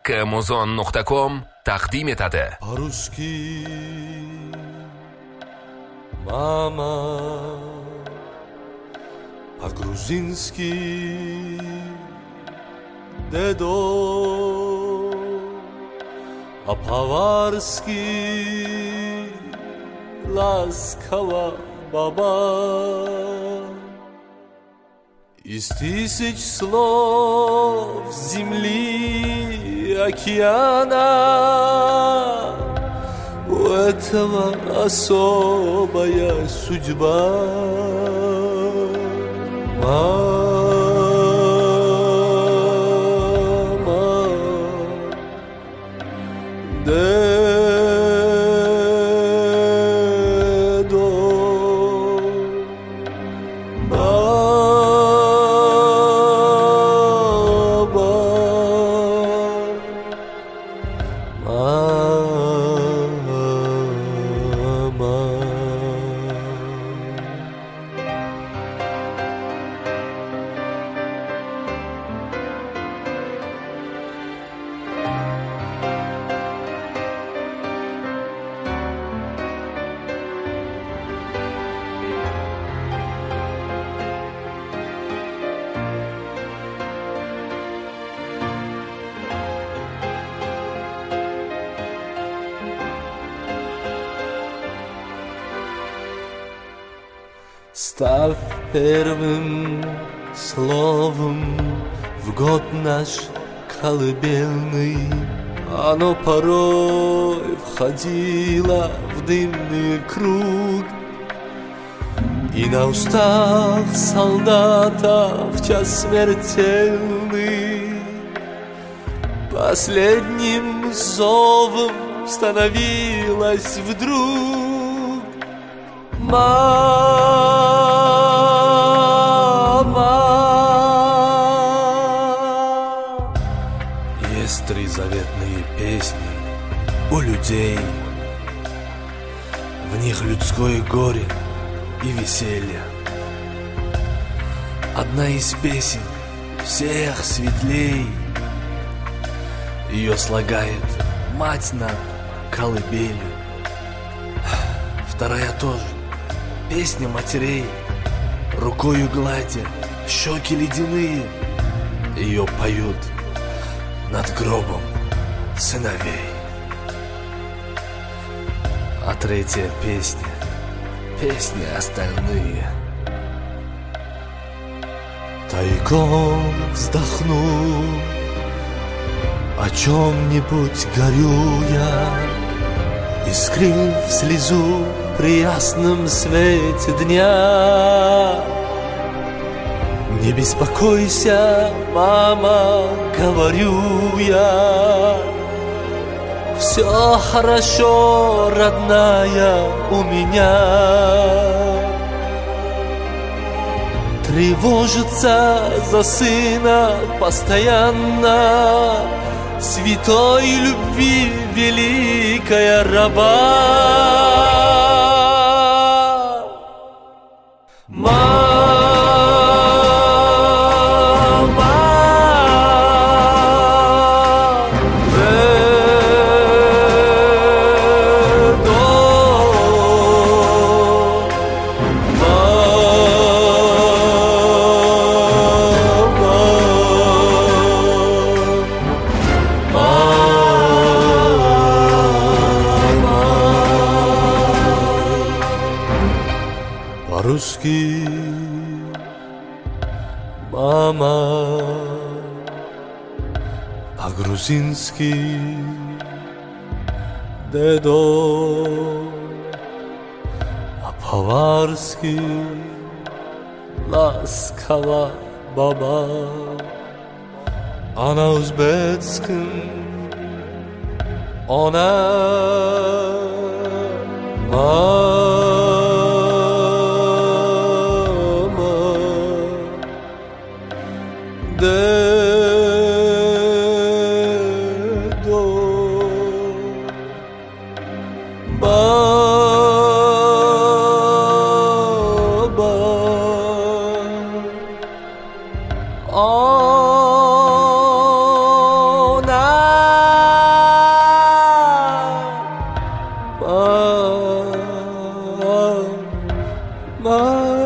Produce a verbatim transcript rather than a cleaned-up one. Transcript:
камузон нуқта ком тақдим етadi. По-русски мама, по-грузински дедо, а по-варски ласково баба. Из тысяч слов земли, океана у этого особая судьба. Мама, дедо, баба, мама. Став первым словом в год наш колыбельный, оно порой входило в дымный круг, и на устах солдата в час смертельный последним зовом становилось вдруг: мама. Есть три заветные песни у людей, в них людское горе и веселье. Одна из песен всех светлей, ее слагает мать над колыбелью. Вторая тоже песня матерей, рукою гладя щеки ледяные, ее поют над гробом сыновей. А третья песня, песни остальные. Тайком вздохну, о чем-нибудь горю я, и скрыв слезу при ясном свете дня. Не беспокойся, мама, говорю я, все хорошо, родная, у меня. Тревожится за сына постоянно, святой любви великая раба. По-русски мама, по-грузински дедо, а по-варски ласково баба. А на узбекском она мама. Дедо, баба, она ما